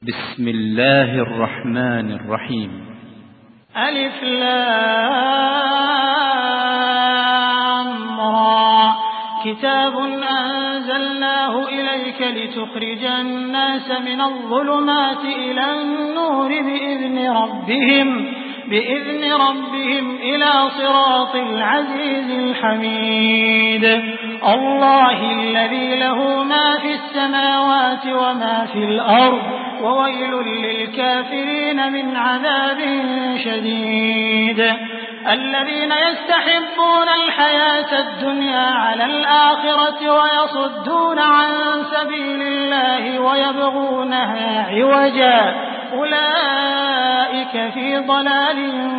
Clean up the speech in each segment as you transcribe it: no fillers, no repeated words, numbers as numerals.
بسم الله الرحمن الرحيم. ألف لام را. كتاب أنزلناه إليك لتخرج الناس من الظلمات إلى النور بإذن ربهم إلى صراط العزيز الحميد. الله الذي له ما في السماوات وما في الأرض وويل للكافرين من عذاب شديد. الذين يستحبون الحياة الدنيا على الآخرة ويصدون عن سبيل الله ويبغونها عوجا أولئك في ضلال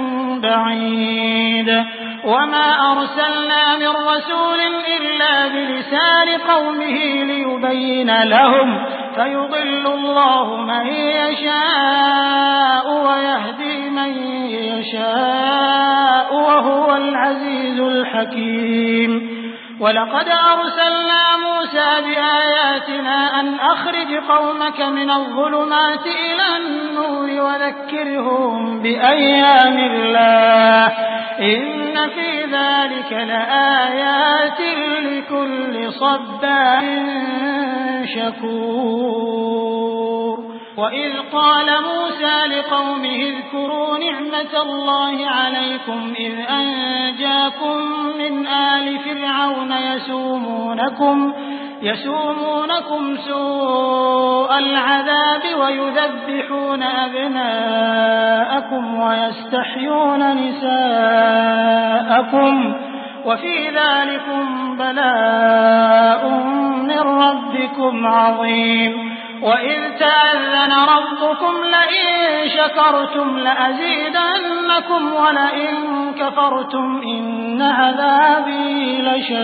بعيد. وما أرسلنا من رسول إلا بلسان قومه ليبين لهم فيضل الله من يشاء ويهدي من يشاء وهو العزيز الحكيم. ولقد أرسلنا موسى بآياتنا أن أخرج قومك من الظلمات إلى النور وذكرهم بأيام الله إن في ذلك لآيات لكل صبار شكور. وإذ قال موسى لقومه اذكروا نعمة الله عليكم إذ أنجاكم من آل فرعون يسومونكم سوء العذاب ويذبحون أبناءكم ويستحيون نساءكم وفي ذلكم بلاء من ربكم عظيم. وإذ تأذن ربكم لئن شكرتم لأزيدنكم ولئن كفرتم إن عذابي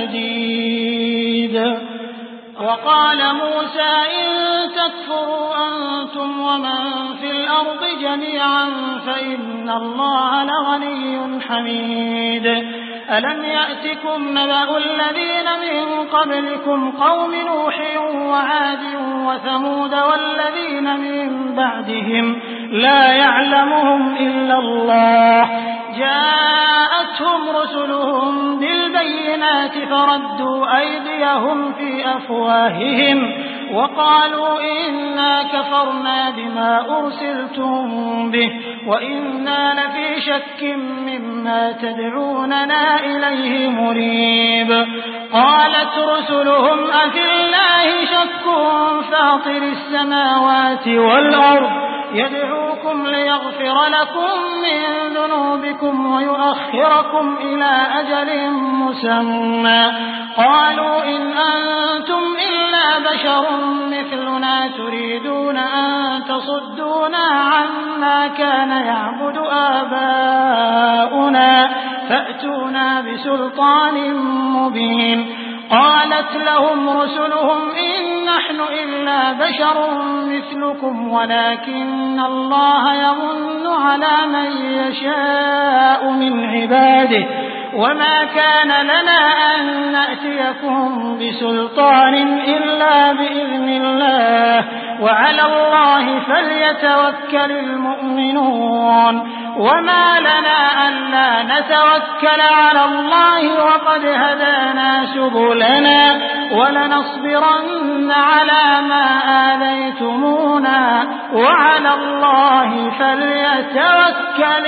لشديد. وقال موسى إن تكفروا أنتم ومن في الأرض جميعا فإن الله لغني حميد. ألم يأتكم نبأ الذين من قبلكم قوم نوح وعاد وثمود والذين من بعدهم لا يعلمهم إلا الله جاءتهم رسلهم بالبينات فردوا أيديهم في أفواههم وقالوا إنا كفرنا بما أرسلتم به وإنا لفي شك مما تدعوننا إليه مريب. قالت رسلهم أفي الله شك فاطر السماوات والأرض يدعوكم ليغفر لكم من ذنوبكم ويؤخركم إلى أجل مسمى قالوا إن أنتم إلا بشر مثلنا تريدون أن تصدونا عما كان يعبد آباؤنا فأتونا بسلطان مبين. قالت لهم رسلهم إن نحن إلا بشر مثلكم ولكن الله يمن على من يشاء من عباده وما كان لنا أن نأتيكم بسلطان إلا بإذن الله وعلى الله فليتوكل المؤمنون. وما لنا ألا نتوكل على الله وقد هدانا سبلنا ولنصبرن على ما آذيتمونا وعلى الله فليتوكل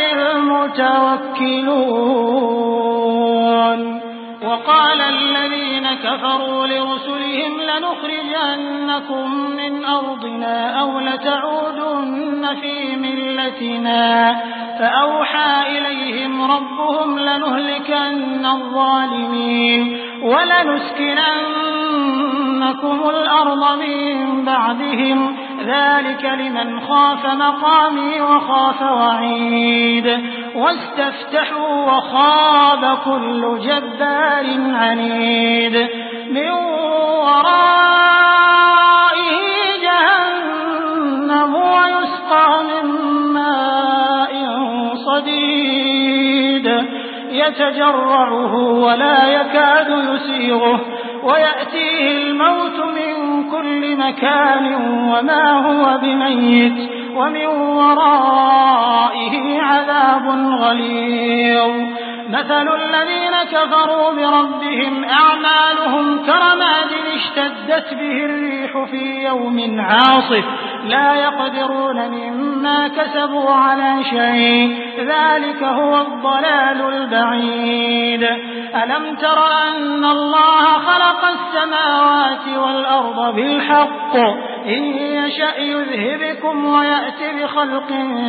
المتوكلون. وقال الذين كفروا لرسلهم لنخرجنكم من أرضنا أو لتعودن في ملتنا فأوحى إليهم ربهم لنهلكن الظالمين ولنسكننكم الأرض من بعدهم ذلك لمن خاف مقامي وخاف وعيد. واستفتحوا وخاب كل جبار عنيد من ورائه جهنم ويسقى من ماء صديد يتجرعه ولا يكاد يسيغه ويأتيه الموت من كل مكان وما هو بميت ومن ورائه عذاب غليظ مثل الذين كفروا بربهم أعمالهم كرماد اشتدت به الريح في يوم عاصف لا يقدرون مما كسبوا على شيء ذلك هو الضلال البعيد ألم تر أن الله خلق السماوات والأرض بالحق إن يشأ يذهبكم ويأتي بخلق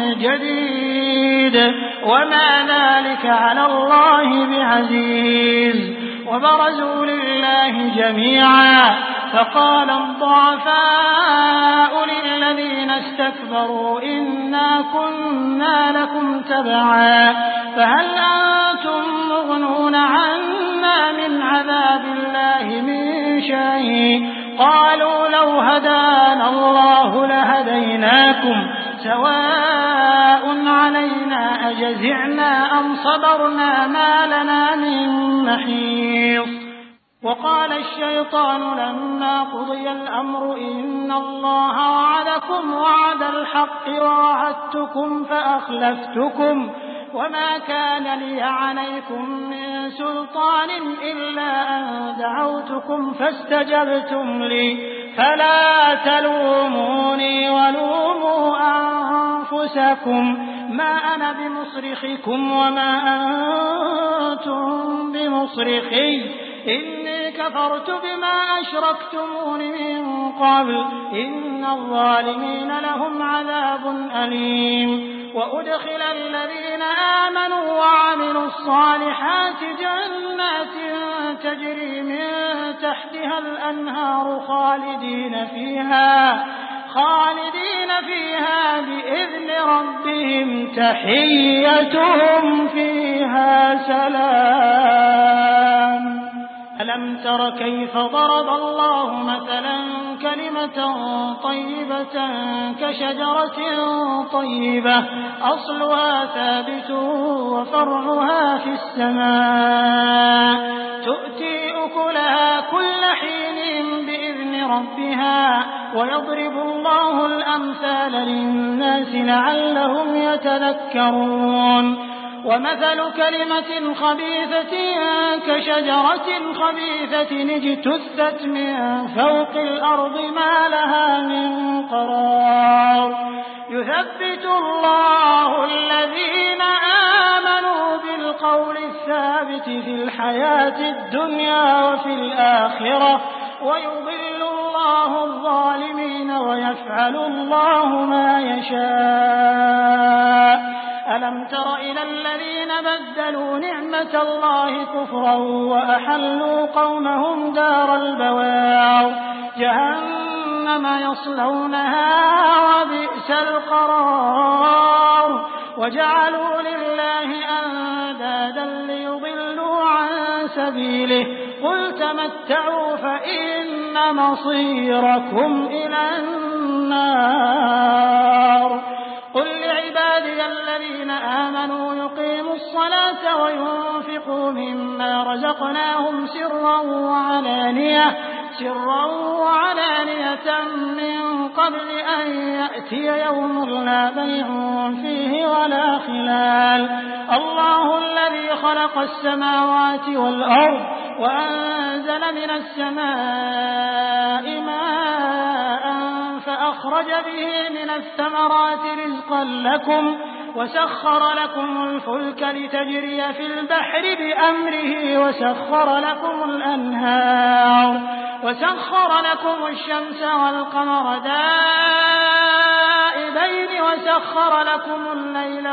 جديد وما ذلك على الله بعزيز وبرزوا لله جميعا فقال الضعفاء للذين استكبروا إنا كنا لكم تبعا فهل أنتم مغنون عنا من عذاب الله من شيء قالوا لو هدانا الله لهديناكم سواء علينا أجزعنا أم صبرنا ما لنا من محيص وقال الشيطان لما قضي الأمر إن الله وعدكم وعد الحق ووعدتكم فأخلفتكم وما كان لي عليكم من سلطان إلا أن دعوتكم فاستجبتم لي فلا تلوموني ولوموا أنفسكم ما أنا بمصرخكم وما أنتم بمصرخي إني كفرت بما أشركتمون من قبل إن الظالمين لهم عذاب أليم وأدخل الذين آمنوا وعملوا الصالحات جنات تجري من تحتها الأنهار خالدين فيها بإذن ربهم تحيتهم فيها سلام ألم تر كيف ضرب الله مثلا كلمة طيبة كشجرة طيبة أصلها ثابت وفرعها في السماء تؤتي أكلها كل حين بإذن ربها ويضرب الله الأمثال للناس لعلهم يتذكرون ومثل كلمة خبيثة كشجرة خبيثة اجتثت من فوق الأرض ما لها من قرار يثبت الله الذين آمنوا بالقول الثابت في الحياة الدنيا وفي الآخرة ويضل الله الظالمين ويفعل الله ما يشاء ألم تر إلى الذين بدلوا نعمة الله كفرا وأحلوا قومهم دار البوار جهنم يصلونها وبئس القرار وجعلوا لله أندادا ليضلوا عن سبيله قل تمتعوا فإن مصيركم إلى النار قل لعبادي الذين آمنوا يقيموا الصلاة وينفقوا مما رزقناهم سرا وعلانية من قبل أن يأتي يوم لا بيع فيه ولا خلال الله الذي خلق السماوات والأرض وأنزل من السماء ماء فأخرج به من الثمرات رزقا لكم وسخر لكم الفلك لتجري في البحر بأمره وسخر لكم الأنهار وسخر لكم الشمس والقمر دائبين وسخر لكم الليل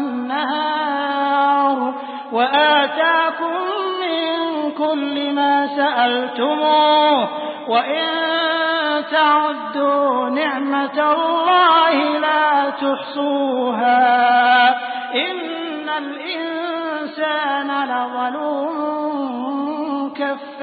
والنهار وآتاكم من كل ما سألتموه وإن تعدوا نعمة الله لا تحصوها إن الإنسان لظلوم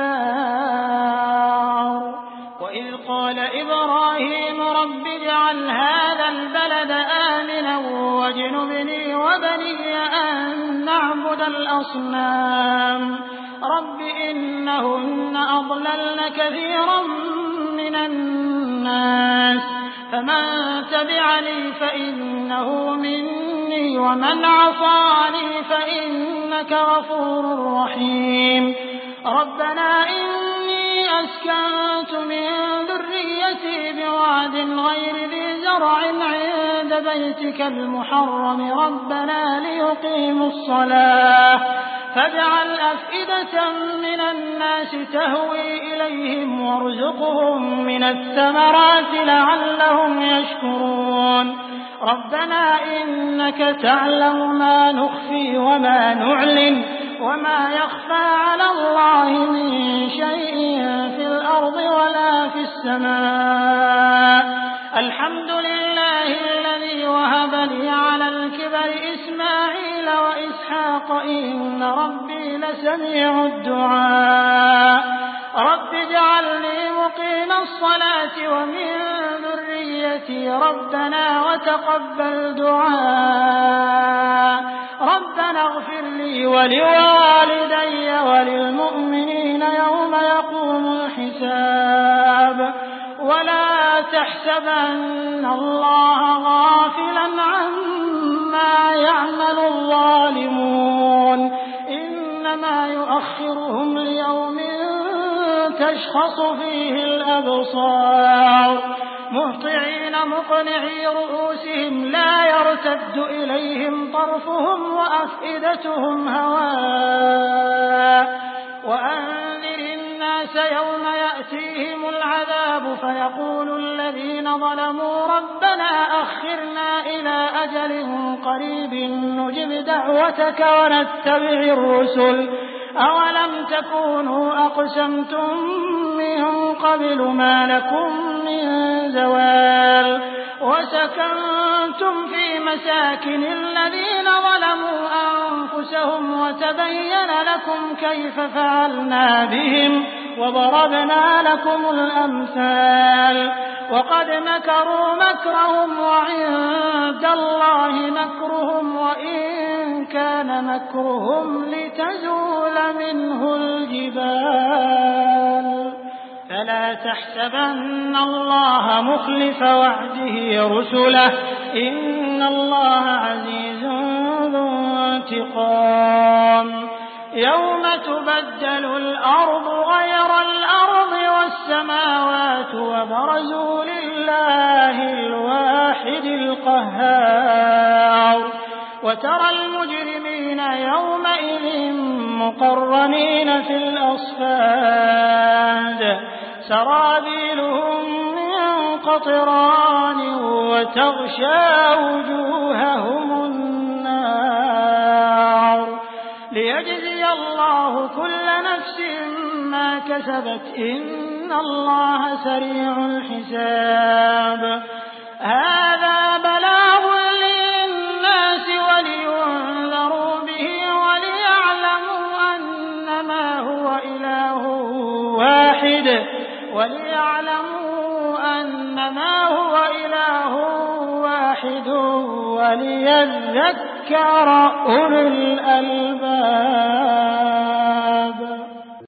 كفار وإذ قال إبراهيم رب اجعل هذا البلد آمنا واجنبني وبني أن نعبد الأصنام رب إنهن أضللن كثيرا من الناس النَّاسِ فَمَن تَبِعَنِي فَإِنَّهُ مِنِّي وَمَنْ عَصَانِي فَإِنَّكَ غَفُورٌ رَّحِيمٌ رَبَّنَا إِنِّي أَسْكَنتُ مِن ذُرِّيَّتِي بِوَادٍ غَيْرِ ذِي زَرْعٍ عِندَ بَيْتِكَ الْمُحَرَّمِ رَبَّنَا لِيُقِيمُوا الصَّلَاةَ فاجعل أفئدة من الناس تهوي إليهم وارزقهم من الثمرات لعلهم يشكرون ربنا إنك تعلم ما نخفي وما نعلن وما يخفى على الله من شيء في الأرض ولا في السماء الحمد لله الذي وهب لي على الكبر إسماعيل وإسحاق إن ربي لسميع الدعاء رب اجعلني مقيم الصلاة ومن ذريتي ربنا وتقبل دعاء ربنا اغفر لي ولوالدي وللمؤمنين يوم يقوم الحساب ولا تحسبن الله غافلا عما يعمل الظالمون إنما يؤخرهم ليوم تشخص فيه الأبصار مهطعين مقنعي رؤوسهم لا يرتد إليهم طرفهم وأفئدتهم هواء وأنذر الناس يوم يأتيهم العذاب فيقول الذين ظلموا ربنا أخرنا إلى أجل قريب نجب دعوتك ونتبع الرسل أولم تكونوا أقسمتم من قبل ما لكم من زوال وسكنتم في مساكن الذين ظلموا أنفسهم وتبين لكم كيف فعلنا بهم وضربنا لكم الأمثال وقد مكروا مكرهم وعند الله مكرهم وإن كان مكرهم لتزول منه الجبال فلا تحسبن الله مخلف وعده رسله إن الله عزيز ذو انتقام يوم تبدل الأرض غير الأرض والسماوات وبرزوا لله الواحد القهار وترى المجرمين يومئذ مقرنين في الأصفاد سرابيلهم من قطران وتغشى وجوههم النار ليجزي الله كل نفس ما كسبت إن الله سريع الحساب هذا بلاغ للناس ولينذروا به وليعلموا أنما هو إله واحد وليذكر أولو الألباب